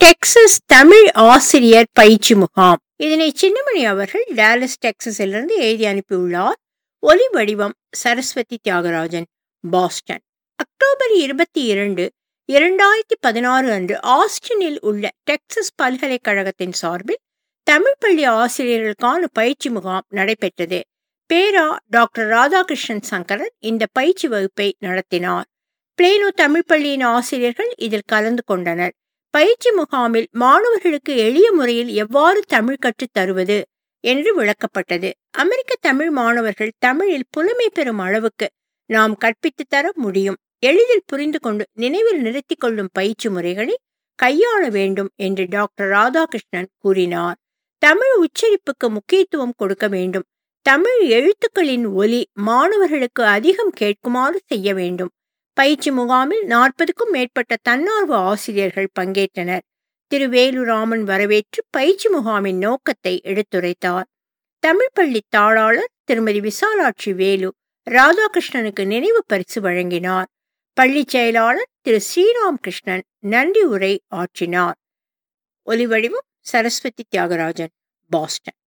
Texas Tamil ஆசிரியர் பயிற்சி முகாம். இதனை சின்னமணி அவர்கள் டாலஸ் டெக்சஸிலிருந்து எழுதி அனுப்பியுள்ளார். ஒலி வடிவம் சரஸ்வதி தியாகராஜன், பாஸ்டன். அக்டோபர் 22, 2016 அன்று ஆஸ்டினில் உள்ள டெக்சஸ் பல்கலைக்கழகத்தின் சார்பில் தமிழ் பள்ளி ஆசிரியர்களுக்கான பயிற்சி முகாம் நடைபெற்றது. பேரா டாக்டர் ராதாகிருஷ்ணன் சங்கரன் இந்த பயிற்சி வகுப்பை நடத்தினார். பிளேனோ தமிழ் பள்ளியின் ஆசிரியர்கள் இதில் கலந்து கொண்டனர். பயிற்சி முகாமில் மாணவர்களுக்கு எளிய முறையில் எவ்வாறு தமிழ் கற்றுத் தருவது என்று விளக்கப்பட்டது. அமெரிக்க தமிழ் மாணவர்கள் தமிழில் புலமை பெறும் அளவுக்கு நாம் கற்பித்து தர முடியும். எளிதில் புரிந்து கொண்டு நினைவில் நிறுத்திக் கொள்ளும் பயிற்சி முறைகளை கையாள வேண்டும் என்று டாக்டர் ராதாகிருஷ்ணன் கூறினார். தமிழ் உச்சரிப்புக்கு முக்கியத்துவம் கொடுக்க வேண்டும். தமிழ் எழுத்துக்களின் ஒலி மாணவர்களுக்கு அதிகம் கேட்குமாறு செய்ய வேண்டும். பயிற்சி முகாமில் 40க்கும் மேற்பட்ட தன்னார்வ ஆசிரியர்கள் பங்கேற்றனர். திரு வேலுராமன் வரவேற்று பயிற்சி முகாமின் நோக்கத்தை எடுத்துரைத்தார். தமிழ் பள்ளி தாளாளர் திருமதி விசாலாட்சி வேலு ராதாகிருஷ்ணனுக்கு நினைவு பரிசு வழங்கினார். பள்ளி செயலாளர் திரு ஸ்ரீராம் கிருஷ்ணன் நன்றி உரை ஆற்றினார். ஒலிவடிவம் சரஸ்வதி தியாகராஜன், பாஸ்டன்.